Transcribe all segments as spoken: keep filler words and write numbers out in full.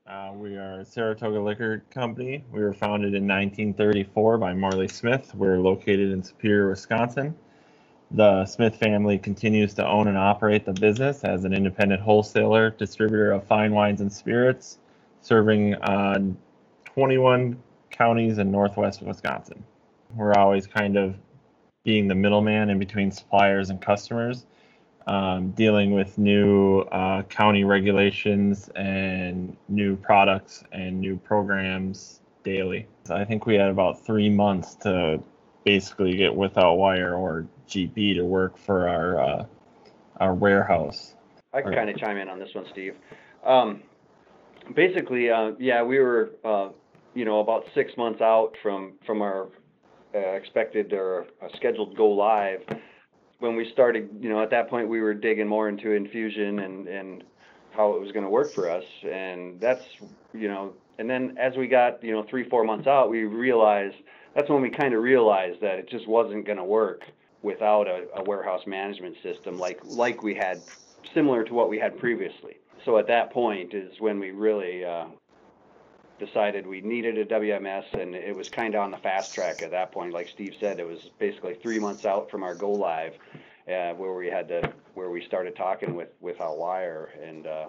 Uh, we are a Saratoga Liquor Company. We were founded in nineteen thirty-four by Marley Smith. We're located in Superior, Wisconsin. The Smith family continues to own and operate the business as an independent wholesaler, distributor of fine wines and spirits, serving uh, twenty-one counties in northwest Wisconsin. We're always kind of being the middleman in between suppliers and customers, um, dealing with new uh, county regulations and new products and new programs daily. I think we had about three months to basically get Without Wire or G P to work for our uh, our warehouse. I can kind of chime in on this one, Steve. Um, basically, uh, yeah, we were, uh, you know, about six months out from from our uh, expected or uh, scheduled go live. When we started, you know, at that point we were digging more into infusion and and how it was going to work for us, and that's, you know, and then as we got, you know, three four months out, we realized that's when we kind of realized that it just wasn't going to work without a, a warehouse management system like like we had, similar to what we had previously. So at that point is when we really uh, decided we needed a W M S, and it was kind of on the fast track at that point. Like Steve said, it was basically three months out from our go live, uh, where we had to, where we started talking with Without Wire, and uh,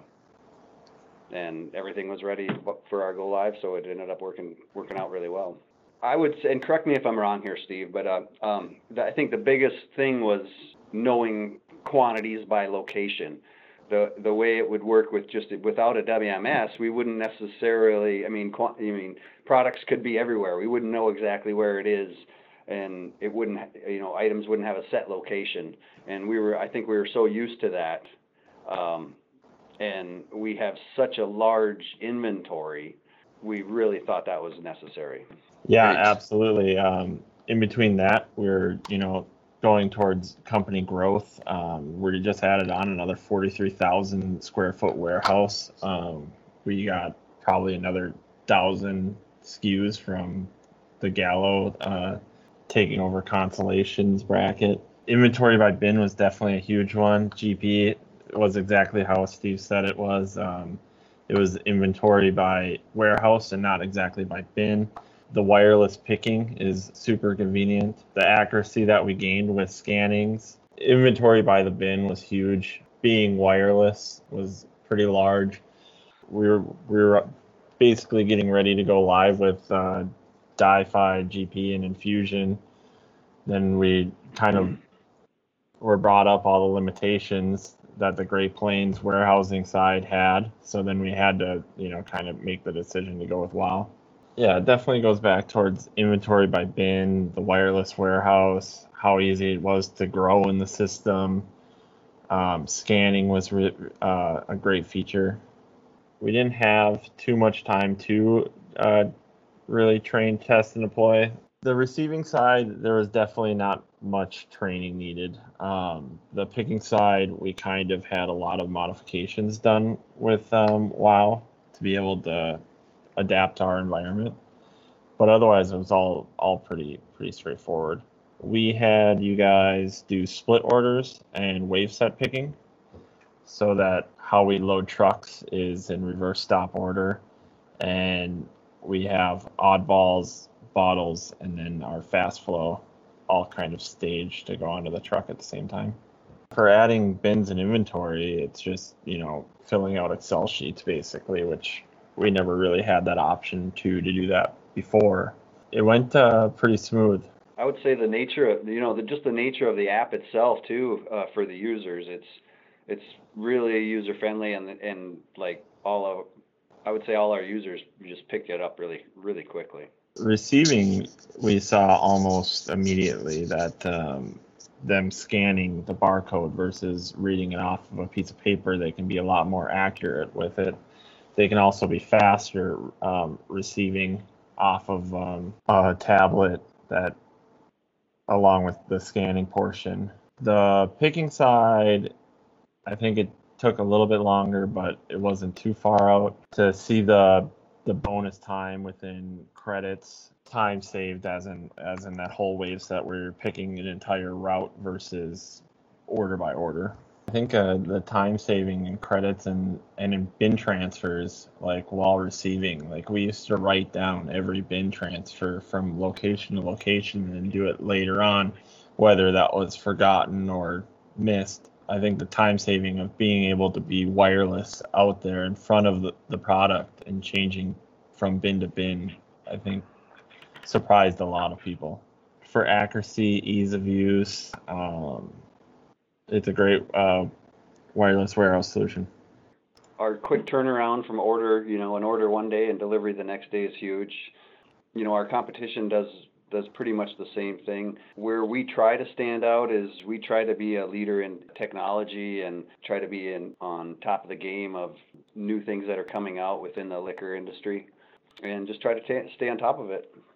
and everything was ready for our go live. So it ended up working working out really well. I would say, and correct me if I'm wrong here, Steve, but uh, um, I think the biggest thing was knowing quantities by location. The the way it would work with just without a W M S, we wouldn't necessarily. I mean, I mean, products could be everywhere. We wouldn't know exactly where it is, and it wouldn't. You know, items wouldn't have a set location. And we were. I think we were so used to that, um, and we have such a large inventory. We really thought that was necessary. Yeah, absolutely. Um, in between that, we're, you know, going towards company growth. Um, we just added on another forty-three thousand square foot warehouse. Um, we got probably another thousand S K Us from the Gallo uh, taking over Constellation's bracket. Inventory by bin was definitely a huge one. G P was exactly how Steve said it was. Um, it was inventory by warehouse and not exactly by bin. The wireless picking is super convenient. The accuracy that we gained with scannings. Inventory by the bin was huge. Being wireless was pretty large. We were we were basically getting ready to go live with uh, Di-Fi, G P, and Infusion. Then we kind of were brought up all the limitations that the Great Plains warehousing side had. So then we had to, you know, kind of make the decision to go with WOW. Yeah, it definitely goes back towards inventory by bin, the wireless warehouse, how easy it was to grow in the system. Um, scanning was re- uh, a great feature. We didn't have too much time to uh, really train, test, and deploy. The receiving side, there was definitely not much training needed. Um, the picking side, we kind of had a lot of modifications done with um, WOW to be able to adapt to our environment, but otherwise it was all all pretty pretty straightforward. We had you guys do split orders and wave set picking, so that how we load trucks is in reverse stop order, and we have oddballs, bottles, and then our fast flow all kind of staged to go onto the truck at the same time. For adding bins and inventory, it's just, you know, filling out Excel sheets basically, which we never really had that option to to do that before. It went uh, pretty smooth. I would say the nature of, you know, the, just the nature of the app itself too, uh, for the users. It's it's really user friendly, and and like all of, I would say all our users just picked it up really really quickly. Receiving, we saw almost immediately that um, them scanning the barcode versus reading it off of a piece of paper, they can be a lot more accurate with it. They can also be faster um, receiving off of um, a tablet, that along with the scanning portion. The picking side, I think it took a little bit longer, but it wasn't too far out to see the the bonus time within credits, time saved as in as in that whole wave set where you're picking an entire route versus order by order. I think uh, the time saving and credits and, and in bin transfers, like while receiving, like we used to write down every bin transfer from location to location and do it later on, whether that was forgotten or missed. I think the time saving of being able to be wireless out there in front of the, the product and changing from bin to bin, I think surprised a lot of people. For accuracy, ease of use, um, it's a great uh, wireless warehouse solution. Our quick turnaround from order, you know, an order one day and delivery the next day is huge. You know, our competition does does pretty much the same thing. Where we try to stand out is we try to be a leader in technology and try to be in on top of the game of new things that are coming out within the liquor industry, and just try to ta stay on top of it.